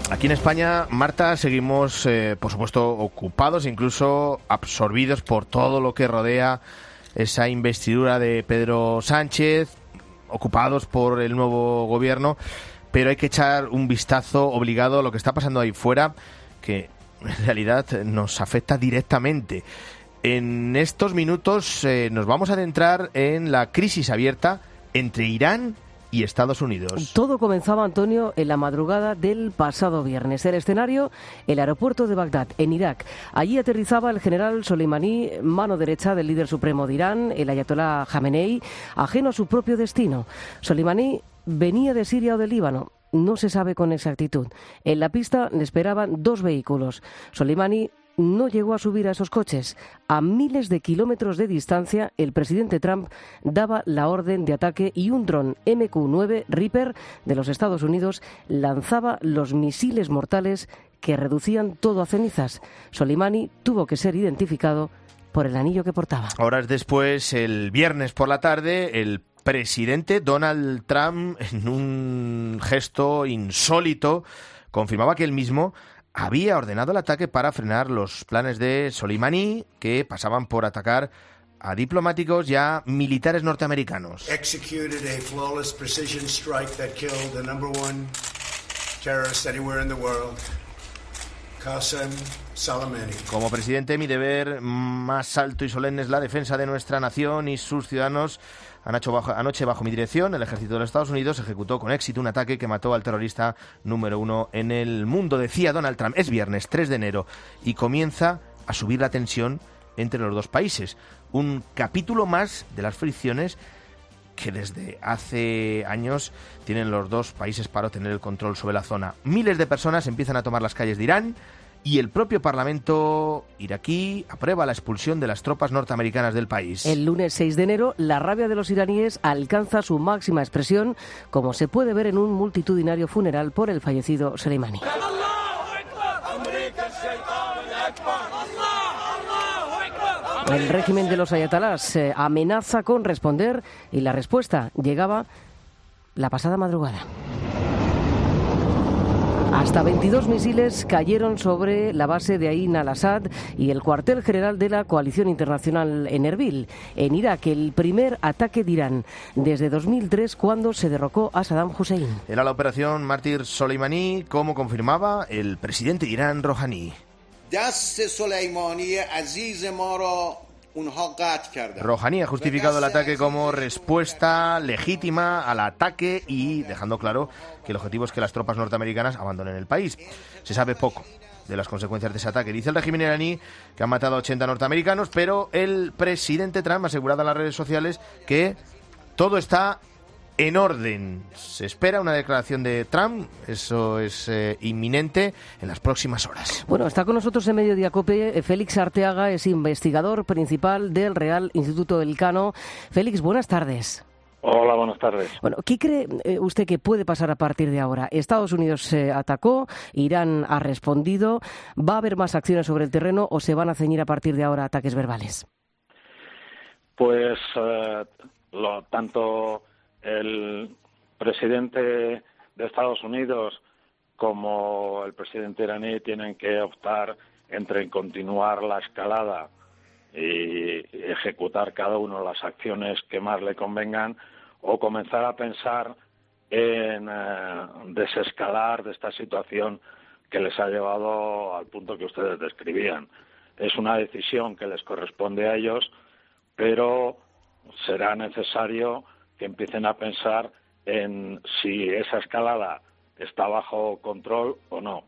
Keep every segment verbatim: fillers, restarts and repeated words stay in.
Aquí en España, Marta, seguimos, eh, por supuesto, ocupados, incluso absorbidos por todo lo que rodea esa investidura de Pedro Sánchez, ocupados por el nuevo gobierno, pero hay que echar un vistazo obligado a lo que está pasando ahí fuera, que en realidad nos afecta directamente. En estos minutos eh, nos vamos a adentrar en la crisis abierta entre Irán y Estados Unidos. Todo comenzaba, Antonio, en la madrugada del pasado viernes. El escenario, el aeropuerto de Bagdad, en Irak. Allí aterrizaba el general Soleimani, mano derecha del líder supremo de Irán, el ayatolá Jamenei, ajeno a su propio destino. Soleimani venía de Siria o de Líbano. No se sabe con exactitud. En la pista le esperaban dos vehículos. Soleimani no llegó a subir a esos coches. A miles de kilómetros de distancia, el presidente Trump daba la orden de ataque y un dron eme cu nueve Reaper de los Estados Unidos lanzaba los misiles mortales que reducían todo a cenizas. Soleimani tuvo que ser identificado por el anillo que portaba. Horas después, el viernes por la tarde, el presidente Donald Trump, en un gesto insólito, confirmaba que él mismo había ordenado el ataque para frenar los planes de Soleimani, que pasaban por atacar a diplomáticos y a militares norteamericanos. Executed a flawless precision strike that killed the number one terrorist anywhere in the world, Qasem Soleimani. Como presidente, mi deber más alto y solemne es la defensa de nuestra nación y sus ciudadanos. Anoche bajo, anoche, bajo mi dirección, el ejército de los Estados Unidos ejecutó con éxito un ataque que mató al terrorista número uno en el mundo, decía Donald Trump. Es viernes tres de enero y comienza a subir la tensión entre los dos países. Un capítulo más de las fricciones que desde hace años tienen los dos países para obtener el control sobre la zona. Miles de personas empiezan a tomar las calles de Irán y el propio Parlamento iraquí aprueba la expulsión de las tropas norteamericanas del país. El lunes seis de enero, la rabia de los iraníes alcanza su máxima expresión, como se puede ver en un multitudinario funeral por el fallecido Soleimani. El régimen de los ayatolás eh, amenaza con responder y la respuesta llegaba la pasada madrugada. Hasta veintidós misiles cayeron sobre la base de Ain al-Assad y el cuartel general de la coalición internacional en Erbil, en Irak, el primer ataque de Irán desde dos mil tres, cuando se derrocó a Saddam Hussein. Era la operación Mártir Soleimani, como confirmaba el presidente de Irán, Rouhani. Rouhani ha justificado el ataque como respuesta legítima al ataque y dejando claro que el objetivo es que las tropas norteamericanas abandonen el país. Se sabe poco de las consecuencias de ese ataque. Dice el régimen iraní que han matado a ochenta norteamericanos, pero el presidente Trump ha asegurado en las redes sociales que todo está en orden. Se espera una declaración de Trump, eso es eh, inminente en las próximas horas. Bueno, está con nosotros en Mediodía COPE Félix Arteaga, es investigador principal del Real Instituto Elcano. Félix, buenas tardes. Hola, buenas tardes. Bueno, ¿qué cree usted que puede pasar a partir de ahora? Estados Unidos se atacó, Irán ha respondido, ¿va a haber más acciones sobre el terreno o se van a ceñir a partir de ahora ataques verbales? Pues eh, lo, tanto el presidente de Estados Unidos como el presidente iraní tienen que optar entre continuar la escalada y ejecutar cada uno las acciones que más le convengan o comenzar a pensar en eh, desescalar de esta situación que les ha llevado al punto que ustedes describían. Es una decisión que les corresponde a ellos, pero será necesario que empiecen a pensar en si esa escalada está bajo control o no.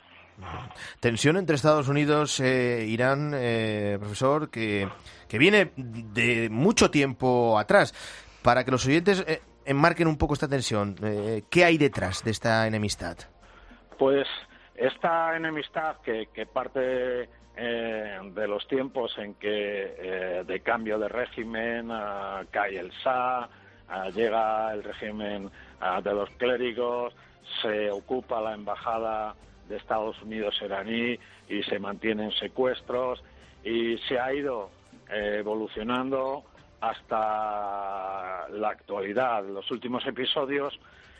Tensión entre Estados Unidos e Irán, eh, profesor, que, que viene de mucho tiempo atrás. Para que los oyentes eh, enmarquen un poco esta tensión, eh, ¿qué hay detrás de esta enemistad? Pues esta enemistad que, que parte eh, de los tiempos en que eh, de cambio de régimen uh, cae el Shah, uh, llega el régimen uh, de los clérigos, se ocupa la embajada de Estados Unidos iraní y se mantienen secuestros y se ha ido eh, evolucionando hasta la actualidad. Los últimos episodios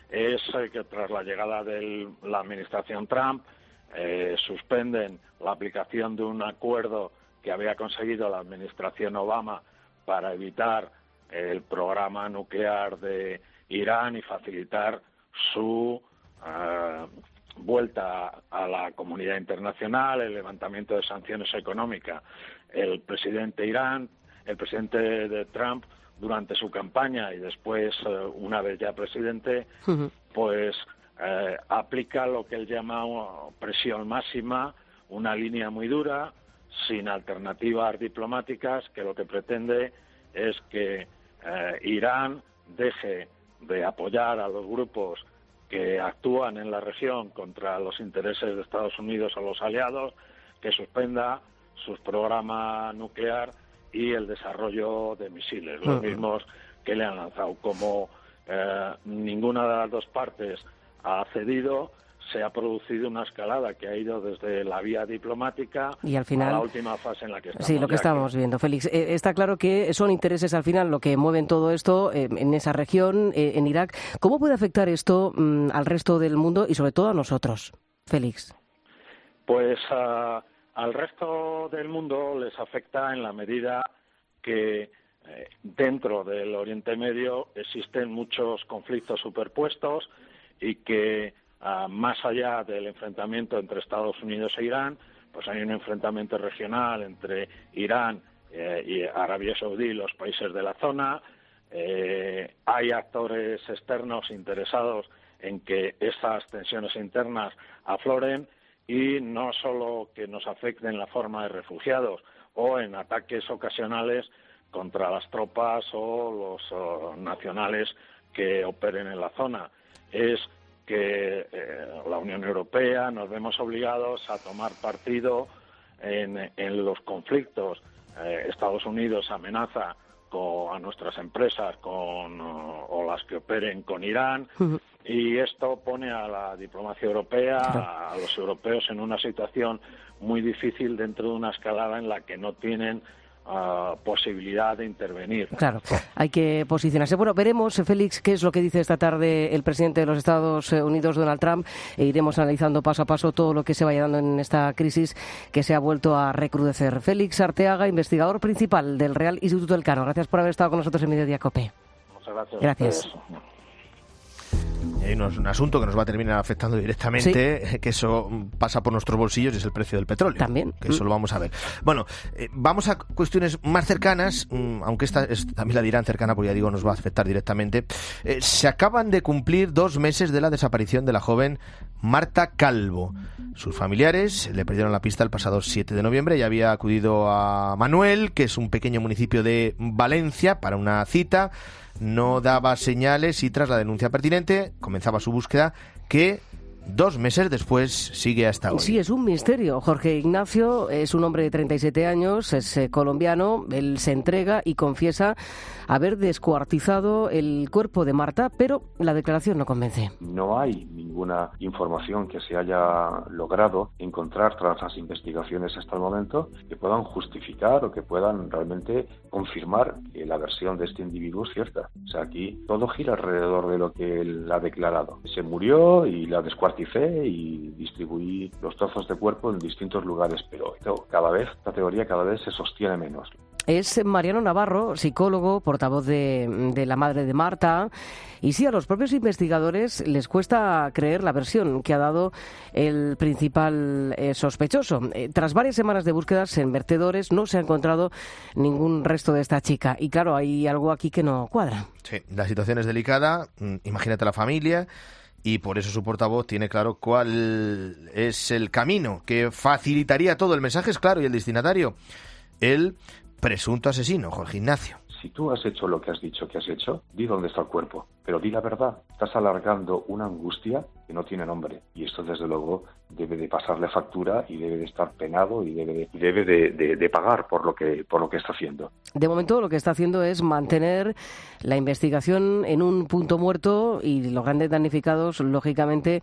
es eh, que tras la llegada de la administración Trump eh, suspenden la aplicación de un acuerdo que había conseguido la administración Obama para evitar el programa nuclear de Irán y facilitar su uh, vuelta a la comunidad internacional, el levantamiento de sanciones económicas. El presidente Irán, el presidente de Trump, durante su campaña y después, uh, una vez ya presidente, uh-huh. pues uh, aplica lo que él llama presión máxima, una línea muy dura, sin alternativas diplomáticas, que lo que pretende es que eh, Irán deje de apoyar a los grupos que actúan en la región contra los intereses de Estados Unidos o los aliados, que suspenda sus programas nuclear y el desarrollo de misiles, los mismos que le han lanzado. Como eh, ninguna de las dos partes ha cedido, se ha producido una escalada que ha ido desde la vía diplomática y al final, a la última fase en la que estamos. Sí, lo que estamos que... viendo, Félix. Eh, está claro que son intereses al final lo que mueven todo esto eh, en esa región, eh, en Irak. ¿Cómo puede afectar esto mmm, al resto del mundo y sobre todo a nosotros, Félix? Pues uh, al resto del mundo les afecta en la medida que eh, dentro del Oriente Medio existen muchos conflictos superpuestos y que Uh, más allá del enfrentamiento entre Estados Unidos e Irán, pues hay un enfrentamiento regional entre Irán eh, y Arabia Saudí, los países de la zona. Eh, hay actores externos interesados en que esas tensiones internas afloren y no solo que nos afecten en la forma de refugiados o en ataques ocasionales contra las tropas o los o, nacionales que operen en la zona. Es que eh, la Unión Europea nos vemos obligados a tomar partido en, en los conflictos. Eh, Estados Unidos amenaza con, a nuestras empresas con o, o las que operen con Irán uh-huh. y esto pone a la diplomacia europea, a, a los europeos en una situación muy difícil dentro de una escalada en la que no tienen Uh, posibilidad de intervenir. Claro, hay que posicionarse. Bueno, veremos, Félix, qué es lo que dice esta tarde el presidente de los Estados Unidos, Donald Trump, e iremos analizando paso a paso todo lo que se vaya dando en esta crisis que se ha vuelto a recrudecer. Félix Arteaga, investigador principal del Real Instituto Elcano. Gracias por haber estado con nosotros en Mediodía COPE. Muchas gracias. Gracias. Hay un asunto que nos va a terminar afectando directamente, sí. que eso pasa por nuestros bolsillos, y es el precio del petróleo. También. Que eso lo vamos a ver. Bueno, eh, vamos a cuestiones más cercanas, mmm, aunque esta es, también la dirán cercana, porque ya digo, nos va a afectar directamente. Eh, se acaban de cumplir dos meses de la desaparición de la joven Marta Calvo. Sus familiares le perdieron la pista el pasado siete de noviembre y había acudido a Manuel, que es un pequeño municipio de Valencia, para una cita. No daba señales y tras la denuncia pertinente comenzaba su búsqueda, que dos meses después sigue hasta hoy. Sí, es un misterio. Jorge Ignacio es un hombre de treinta y siete años, es eh, colombiano. Él se entrega y confiesa haber descuartizado el cuerpo de Marta, pero la declaración no convence. No hay ninguna información que se haya logrado encontrar tras las investigaciones hasta el momento que puedan justificar o que puedan realmente confirmar que la versión de este individuo es cierta. O sea, aquí todo gira alrededor de lo que él ha declarado. Se murió y la descuarticé y distribuí los trozos de cuerpo en distintos lugares, pero esto, cada vez, esta teoría cada vez se sostiene menos. Es Mariano Navarro, psicólogo, portavoz de, de la madre de Marta. Y sí, a los propios investigadores les cuesta creer la versión que ha dado el principal eh, sospechoso. Eh, tras varias semanas de búsquedas en vertedores no se ha encontrado ningún resto de esta chica. Y claro, hay algo aquí que no cuadra. Sí, la situación es delicada. Imagínate la familia. Y por eso su portavoz tiene claro cuál es el camino que facilitaría todo. El mensaje es claro y el destinatario, el presunto asesino, Jorge Ignacio. Si tú has hecho lo que has dicho que has hecho, di dónde está el cuerpo, pero di la verdad. Estás alargando una angustia que no tiene nombre, y esto desde luego debe de pasarle factura y debe de estar penado y debe de, debe de, de, de pagar por lo que por lo que está haciendo. De momento lo que está haciendo es mantener la investigación en un punto muerto y los grandes damnificados, lógicamente,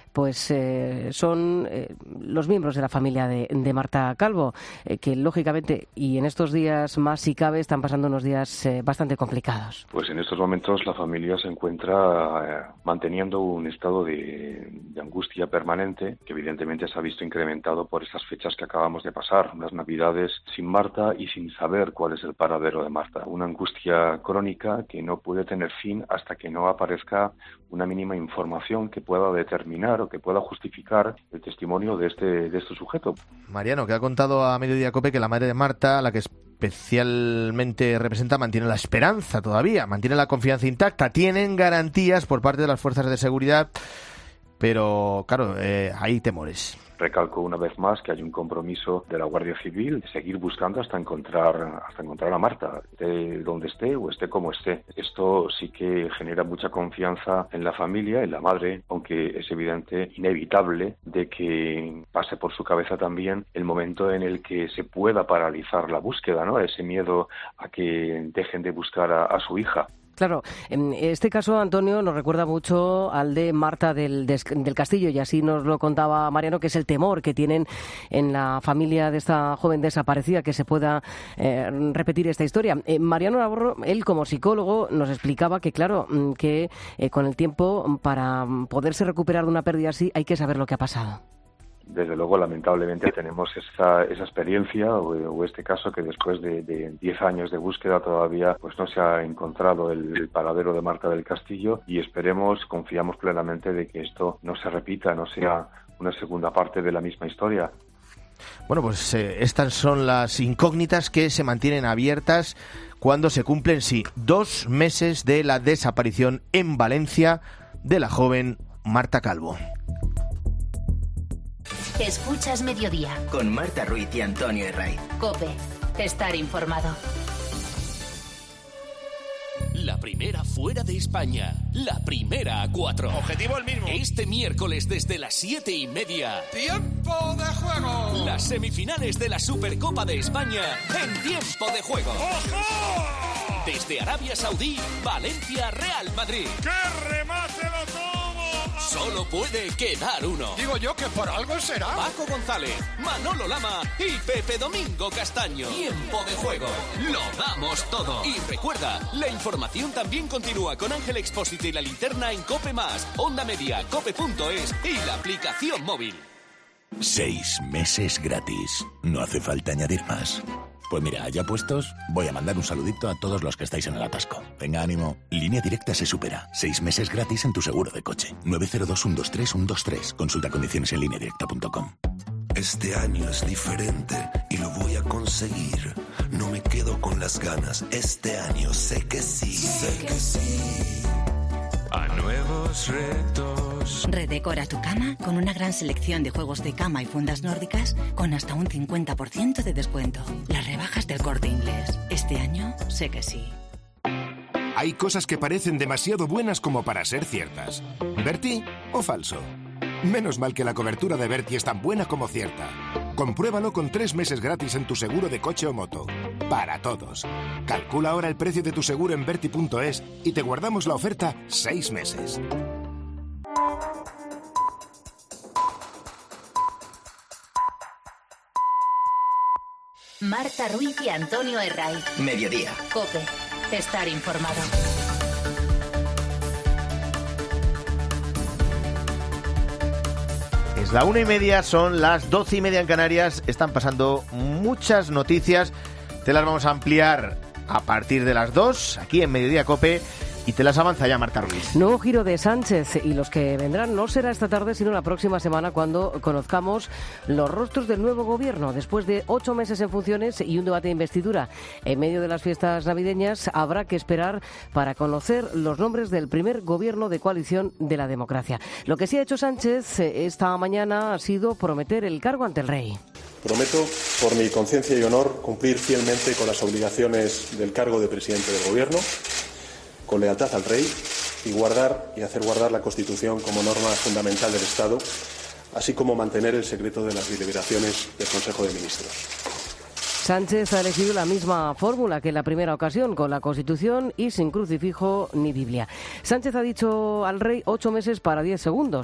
pues eh, son eh, los miembros de la familia de, de Marta Calvo, eh, que lógicamente y en estos días más si cabe están pasando unos días eh, bastante complicados. Pues en estos momentos la familia se encuentra eh, manteniendo un estado de, de angustia permanente, que evidentemente se ha visto incrementado por estas fechas que acabamos de pasar, unas navidades sin Marta y sin saber cuál es el paradero de Marta. Una angustia crónica que no puede tener fin hasta que no aparezca una mínima información que pueda determinar o que pueda justificar el testimonio de este, de este sujeto. Mariano, que ha contado a Mediodía COPE que la madre de Marta, la que especialmente representa, mantiene la esperanza todavía, mantiene la confianza intacta, tienen garantías por parte de las fuerzas de seguridad, pero claro, eh, hay temores. Recalco una vez más que hay un compromiso de la Guardia Civil de seguir buscando hasta encontrar hasta encontrar a Marta, esté donde esté o esté como esté. Esto sí que genera mucha confianza en la familia, en la madre, aunque es evidente, inevitable, de que pase por su cabeza también el momento en el que se pueda paralizar la búsqueda, ¿no? Ese miedo a que dejen de buscar a, a su hija. Claro, en este caso, Antonio, nos recuerda mucho al de Marta del, del Castillo, y así nos lo contaba Mariano, que es el temor que tienen en la familia de esta joven desaparecida que se pueda eh, repetir esta historia. Eh, Mariano Navarro, él como psicólogo, nos explicaba que, claro, que eh, con el tiempo, para poderse recuperar de una pérdida así, hay que saber lo que ha pasado. Desde luego, lamentablemente, tenemos esa, esa experiencia o, o este caso que después de, de diez años de búsqueda todavía pues no se ha encontrado el, el paradero de Marta del Castillo, y esperemos, confiamos plenamente de que esto no se repita, no sea una segunda parte de la misma historia. Bueno, pues eh, estas son las incógnitas que se mantienen abiertas cuando se cumplen, sí, dos meses de la desaparición en Valencia de la joven Marta Calvo. Escuchas Mediodía con Marta Ruiz y Antonio Herraiz. COPE, estar informado. La primera fuera de España, la primera a cuatro. Objetivo el mismo. Este miércoles desde las siete y media. ¡Tiempo de juego! Las semifinales de la Supercopa de España en Tiempo de Juego. ¡Ojo! Desde Arabia Saudí, Valencia, Real Madrid. ¡Qué remate lo tomo! Solo puede quedar uno. Digo yo que por algo será. Paco González, Manolo Lama y Pepe Domingo Castaño. Tiempo de Juego. Lo damos todo. Y recuerda, la información también continúa con Ángel Expósito y la linterna en COPE más, Onda Media, cope punto es y la aplicación móvil. Seis meses gratis. No hace falta añadir más. Pues mira, ya puestos, voy a mandar un saludito a todos los que estáis en el atasco. Venga, ánimo. Línea Directa se supera. Seis meses gratis en tu seguro de coche. nueve cero dos, uno dos tres, uno dos tres. Consulta condiciones en línea directa punto com. Este año es diferente y lo voy a conseguir. No me quedo con las ganas. Este año sé que sí. Sé que sí. A nuevos retos. Redecora tu cama con una gran selección de juegos de cama y fundas nórdicas con hasta un cincuenta por ciento de descuento. Las rebajas del Corte Inglés. Este año sé que sí. Hay cosas que parecen demasiado buenas como para ser ciertas. ¿Berti o falso? Menos mal que la cobertura de Berti es tan buena como cierta. Compruébalo con tres meses gratis en tu seguro de coche o moto. Para todos. Calcula ahora el precio de tu seguro en berti punto es y te guardamos la oferta seis meses. Marta Ruiz y Antonio Herraiz. Mediodía. COPE, estar informado. Es la una y media, son las doce y media en Canarias. Están pasando muchas noticias. Te las vamos a ampliar a partir de las dos, aquí en Mediodía COPE. Y te las avanza ya Marta Ruiz. Nuevo giro de Sánchez, y los que vendrán no será esta tarde, sino la próxima semana, cuando conozcamos los rostros del nuevo gobierno. Después de ocho meses en funciones y un debate de investidura en medio de las fiestas navideñas, habrá que esperar para conocer los nombres del primer gobierno de coalición de la democracia. Lo que sí ha hecho Sánchez esta mañana ha sido prometer el cargo ante el rey. Prometo, por mi conciencia y honor, cumplir fielmente con las obligaciones del cargo de presidente del gobierno, con lealtad al rey, y guardar y hacer guardar la Constitución como norma fundamental del Estado, así como mantener el secreto de las deliberaciones del Consejo de Ministros. Sánchez ha elegido la misma fórmula que en la primera ocasión, con la Constitución y sin crucifijo ni Biblia. Sánchez ha dicho al rey ocho meses para diez segundos.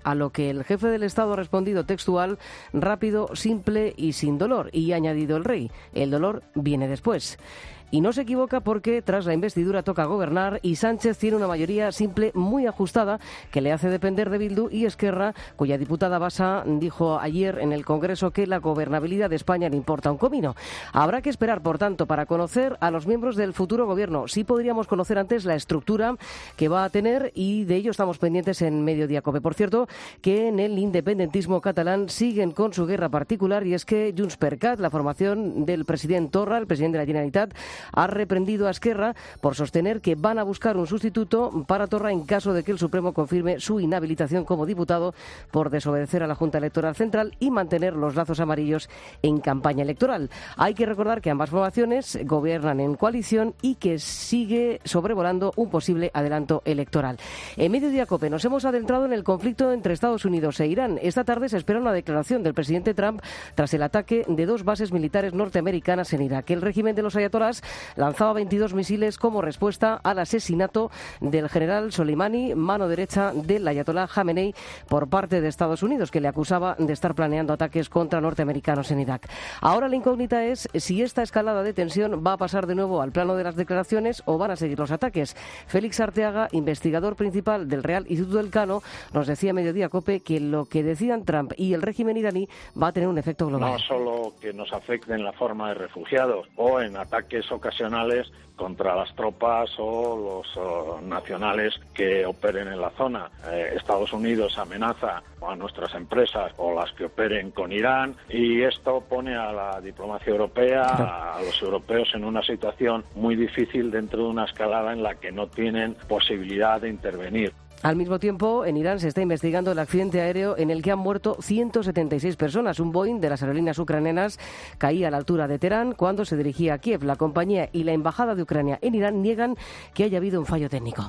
a lo que el jefe del Estado ha respondido textual: rápido, simple y sin dolor. Y ha añadido el rey: el dolor viene después. Y no se equivoca porque tras la investidura toca gobernar y Sánchez tiene una mayoría simple muy ajustada que le hace depender de Bildu y Esquerra, cuya diputada Basa dijo ayer en el Congreso que la gobernabilidad de España le importa un comino. Habrá que esperar, por tanto, para conocer a los miembros del futuro gobierno. Sí podríamos conocer antes la estructura que va a tener y de ello estamos pendientes en Mediodía Cope. Por cierto, que en el independentismo catalán siguen con su guerra particular y es que Junts per Cat, la formación del presidente Torra, el presidente de la Generalitat, ha reprendido a Esquerra por sostener que van a buscar un sustituto para Torra en caso de que el Supremo confirme su inhabilitación como diputado por desobedecer a la Junta Electoral Central y mantener los lazos amarillos en campaña electoral. Hay que recordar que ambas formaciones gobiernan en coalición y que sigue sobrevolando un posible adelanto electoral. En Mediodía Cope nos hemos adentrado en el conflicto entre Estados Unidos e Irán. Esta tarde se espera una declaración del presidente Trump tras el ataque de dos bases militares norteamericanas en Irak. El régimen de los ayatolás lanzaba veintidós misiles como respuesta al asesinato del general Soleimani, mano derecha del ayatolá Jamenei, por parte de Estados Unidos, que le acusaba de estar planeando ataques contra norteamericanos en Irak. Ahora la incógnita es si esta escalada de tensión va a pasar de nuevo al plano de las declaraciones o van a seguir los ataques. Félix Arteaga, investigador principal del Real Instituto Elcano, nos decía a Mediodía Cope que lo que decidan Trump y el régimen iraní va a tener un efecto global. No solo que nos afecte en la forma de refugiados o en ataques ocasionales contra las tropas o los uh, nacionales que operen en la zona. Eh, Estados Unidos amenaza a nuestras empresas o las que operen con Irán y esto pone a la diplomacia europea, a, a los europeos en una situación muy difícil dentro de una escalada en la que no tienen posibilidad de intervenir. Al mismo tiempo, en Irán se está investigando el accidente aéreo en el que han muerto ciento setenta y seis personas. Un Boeing de las aerolíneas ucranianas caía a la altura de Teherán cuando se dirigía a Kiev. La compañía y la embajada de Ucrania en Irán niegan que haya habido un fallo técnico.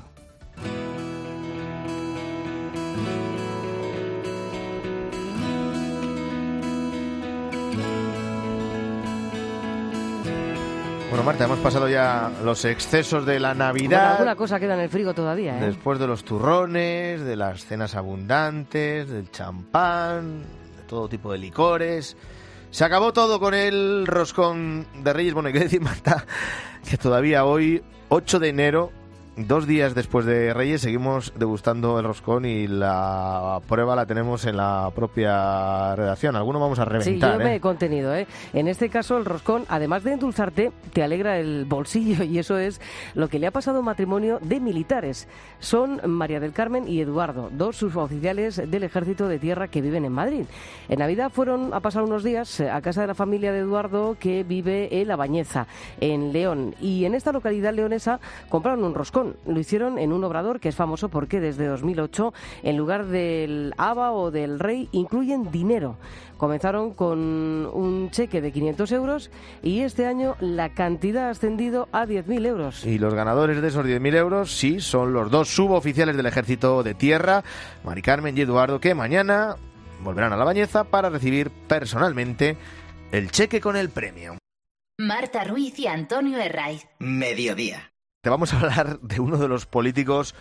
Bueno, Marta, hemos pasado ya los excesos de la Navidad. Bueno, alguna cosa queda en el frigo todavía, ¿eh? Después de los turrones, de las cenas abundantes, del champán, de todo tipo de licores. Se acabó todo con el roscón de Reyes. Bueno, hay que decir, Marta, que todavía hoy, ocho de enero, dos días después de Reyes, seguimos degustando el roscón y la prueba la tenemos en la propia redacción. Algunos vamos a reventar. Sí, yo ¿eh? me he contenido, ¿eh? En este caso, el roscón, además de endulzarte, te alegra el bolsillo y eso es lo que le ha pasado a un matrimonio de militares. Son María del Carmen y Eduardo, dos suboficiales del Ejército de Tierra que viven en Madrid. En Navidad fueron a pasar unos días a casa de la familia de Eduardo, que vive en La Bañeza, en León. Y en esta localidad leonesa compraron un roscón. Lo hicieron en un obrador que es famoso porque desde dos mil ocho, en lugar del haba o del rey, incluyen dinero. Comenzaron con un cheque de quinientos euros y este año la cantidad ha ascendido a diez mil euros. Y los ganadores de esos diez mil euros, sí, son los dos suboficiales del Ejército de Tierra, Mari Carmen y Eduardo, que mañana volverán a La Bañeza para recibir personalmente el cheque con el premio. Marta Ruiz y Antonio Herraiz. Mediodía. Te vamos a hablar de uno de los políticos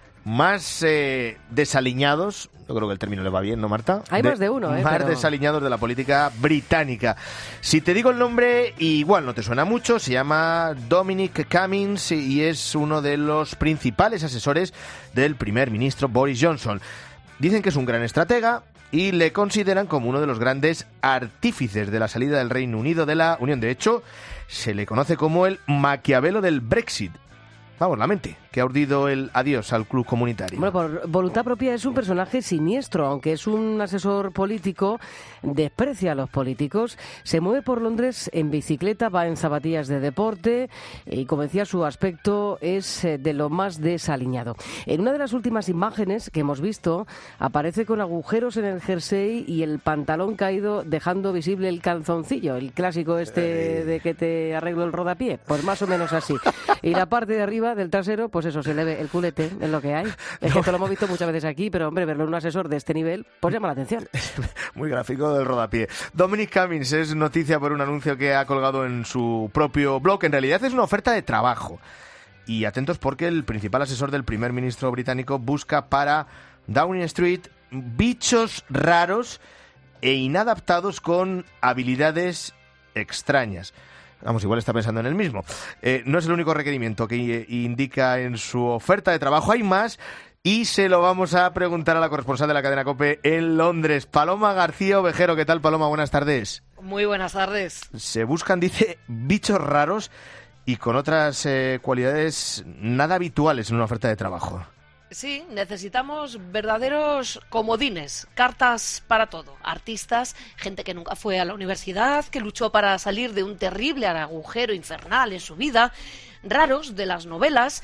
más eh, desaliñados, yo creo que el término le va bien, ¿no, Marta? Hay de, más de uno, ¿eh? Más pero... desaliñados de la política británica. Si te digo el nombre, igual no te suena mucho, se llama Dominic Cummings y es uno de los principales asesores del primer ministro Boris Johnson. Dicen que es un gran estratega y le consideran como uno de los grandes artífices de la salida del Reino Unido de la Unión. De hecho, se le conoce como el Maquiavelo del Brexit. Vamos, la mente, que ha urdido el adiós al club comunitario. Bueno, por voluntad propia es un personaje siniestro, aunque es un asesor político, desprecia a los políticos, se mueve por Londres en bicicleta, va en zapatillas de deporte y, como decía, su aspecto es de lo más desaliñado. En una de las últimas imágenes que hemos visto, aparece con agujeros en el jersey y el pantalón caído, dejando visible el calzoncillo, el clásico este de que te arreglo el rodapié, pues más o menos así. Y la parte de arriba del trasero, pues eso, se le ve el culete, es lo que hay. Es que esto lo hemos visto muchas veces aquí, pero hombre, verlo en un asesor de este nivel, pues llama la atención. Muy gráfico del rodapié. Dominic Cummings es noticia por un anuncio que ha colgado en su propio blog. En realidad es una oferta de trabajo. Y atentos porque el principal asesor del primer ministro británico busca para Downing Street bichos raros e inadaptados con habilidades extrañas. Vamos, igual está pensando en el mismo. Eh, no es el único requerimiento que indica en su oferta de trabajo. Hay más y se lo vamos a preguntar a la corresponsal de la cadena COPE en Londres, Paloma García Ovejero. ¿Qué tal, Paloma? Buenas tardes. Muy buenas tardes. Se buscan, dice, bichos raros y con otras eh, cualidades nada habituales en una oferta de trabajo. Sí, necesitamos verdaderos comodines, cartas para todo. Artistas, gente que nunca fue a la universidad, que luchó para salir de un terrible agujero infernal en su vida, raros de las novelas,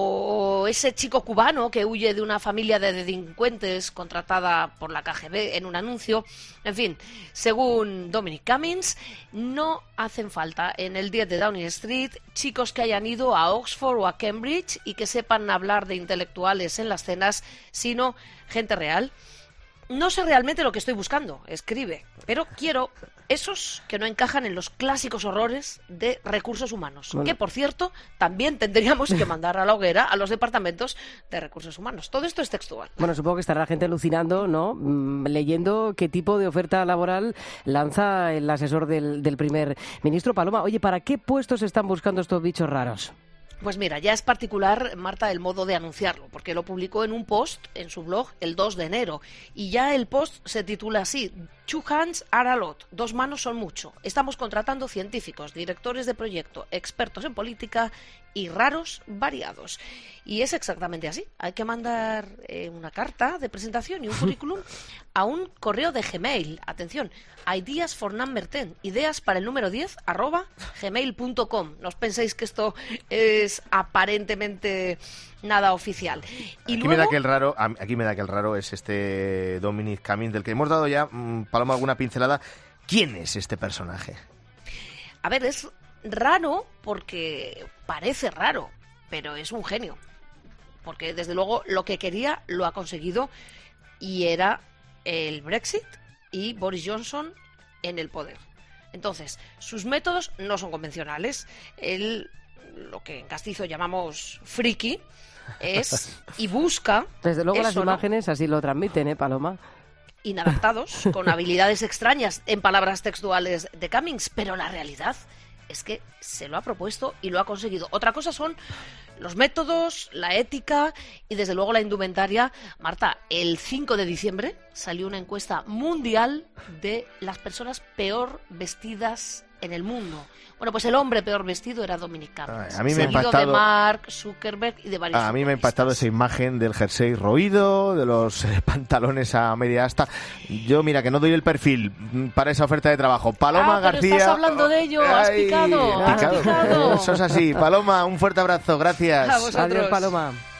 o ese chico cubano que huye de una familia de delincuentes contratada por la K G B en un anuncio. En fin, según Dominic Cummings, no hacen falta en el diez de Downing Street chicos que hayan ido a Oxford o a Cambridge y que sepan hablar de intelectuales en las cenas, sino gente real. No sé realmente lo que estoy buscando, escribe, pero quiero esos que no encajan en los clásicos horrores de recursos humanos, bueno. que, por cierto, también tendríamos que mandar a la hoguera a los departamentos de recursos humanos. Todo esto es textual. Bueno, supongo que estará la gente alucinando, ¿no?, mm, leyendo qué tipo de oferta laboral lanza el asesor del, del primer ministro. Paloma, oye, ¿para qué puestos están buscando estos bichos raros? Pues mira, ya es particular, Marta, el modo de anunciarlo, porque lo publicó en un post en su blog el dos de enero, y ya el post se titula así: Two hands are a lot, dos manos son mucho. Estamos contratando científicos, directores de proyecto, expertos en política y raros variados. Y es exactamente así. Hay que mandar eh, una carta de presentación y un currículum a un correo de Gmail. Atención, ideas for number ten, ideas para el número diez, arroba gmail punto com. No os penséis que esto es aparentemente nada oficial. Y aquí, luego... me da que el raro, aquí me da que el raro es este Dominic Cummings, del que hemos dado ya, mmm, Paloma, alguna pincelada. ¿Quién es este personaje? A ver, es raro porque parece raro, pero es un genio. Porque desde luego lo que quería lo ha conseguido, y era el Brexit y Boris Johnson en el poder. Entonces, sus métodos no son convencionales. Él, lo que en castizo llamamos friki, es y busca... Desde luego eso, las ¿no? imágenes así lo transmiten, ¿eh, Paloma? Inadaptados, con habilidades extrañas, en palabras textuales de Cummings, pero la realidad es que se lo ha propuesto y lo ha conseguido. Otra cosa son los métodos, la ética y desde luego la indumentaria. Marta, el cinco de diciembre salió una encuesta mundial de las personas peor vestidas en el mundo. Bueno, pues el hombre peor vestido era Dominic Cummings. A mí me ha seguido impactado, de Mark Zuckerberg y de varios. A mí me ha impactado esa imagen del jersey roído, de los eh, pantalones a media asta. Yo, mira, que no doy el perfil para esa oferta de trabajo. Paloma ah, pero García. Estás hablando de ello, has Ay, picado. picado. Has picado. Eso es así. Paloma, un fuerte abrazo. Gracias. A vosotros. Adiós, Paloma.